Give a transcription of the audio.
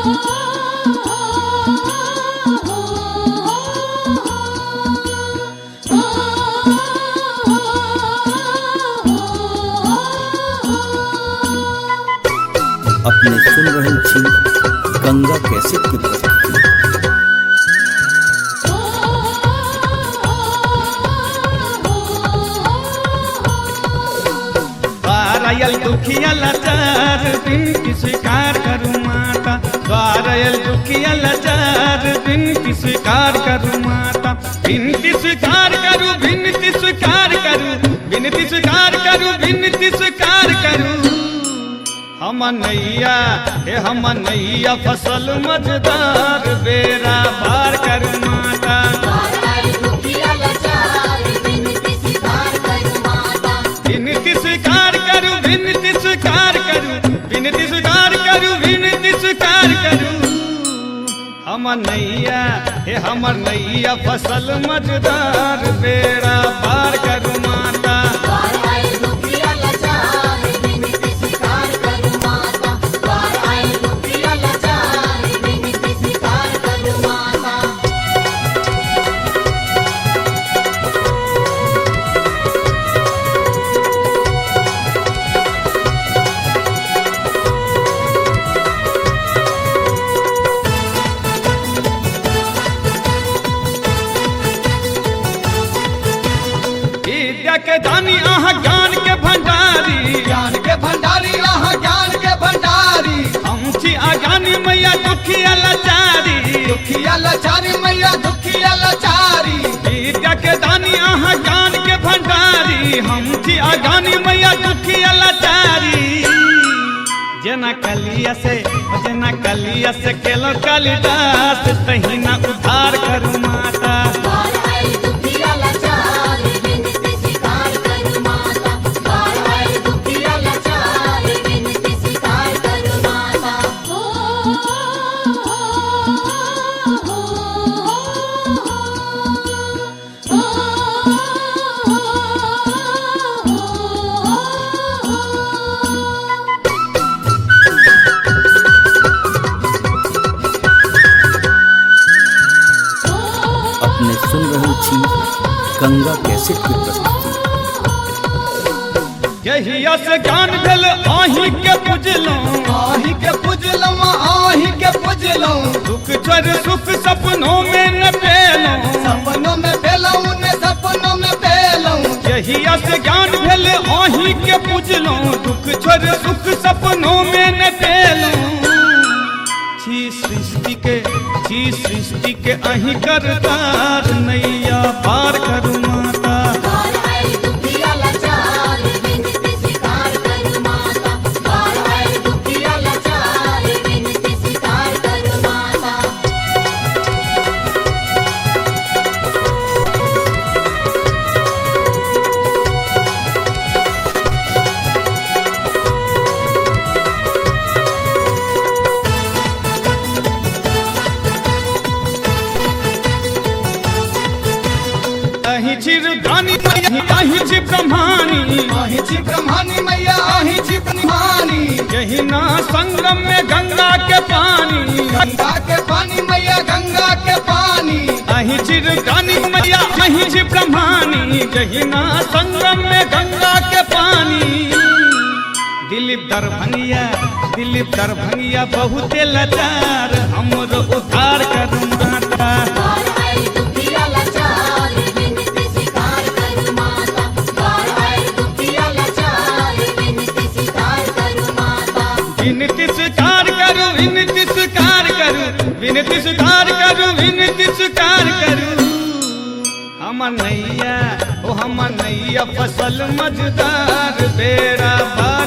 अपने सुन रहे थी गंगा कैसेट की प्रस्तुति। द्वारयल दुखिया लाचार बिनती स्वीकार करूं माता, द्वारयल दुखिया लाचार बिनती स्वीकार करूं माता, बिनती स्वीकार करूं, बिनती स्वीकार करूं, बिनती स्वीकार करूं, बिनती स्वीकार करूं। हम नैया हे हम नैया फसल मझदार बेरा पार करूं माता, बिनती स्वीकार करूं, बिनती स्वीकार करूं, बिनती स्वीकार करूं, बिनती स्वीकार करूं। हम नैया हे हमर नैया फसल मझदार बेड़ा पार करूं माता, विद्या के दानी आहा ज्ञान के भंडारी, ज्ञान के भंडारी आहा ज्ञान के भंडारी, हम छी अज्ञानी मैया दुखिया लाचारी, दुखिया लाचारी मैया दुखिया लाचारी, विद्या के दानी आहा ज्ञान के भंडारी, हम छी अज्ञानी मैया दुखिया लाचारी। जना कलिया से केलो कालिदास तही ना उद्धार करूं माता, अपने सुन रहे थी गंगा कैसेट की प्रस्तुति। यहिया से ज्ञान भेल आही के पूजलौं, आही के पूजलौं, आही के पूजलौं, दुख चर सुख सपनों में न पेलौं, सपनों में पेलौं ने सपनों में पेलौं, यहिया से ज्ञान भेल आही के पूजलौं, दुख चर सुख सपनों में न पेलौं। छी सृष्टि के अही करतार नैया पार करूं माता, अही छी रुद्रानी मैया अही छी ब्रह्मानी, आही छी ब्रह्मानी मैया आही छी ब्रह्मानी, यही ना संगम में गंगा के पानी, गंगा के पानी मैया गंगा के पानी, अही छी रुद्रानी मैया अही छी ब्रह्मानी, यही ना संगम में गंगा के पानी। दिलीप दरभंगिया बहुते लाचार हमरो उद्धार करूं माता, विनती स्वीकार करूं, विनती स्वीकार करूं, विनती स्वीकार करूं, विनती स्वीकार करूं। हम नैया फसल मझदार बेड़ा पार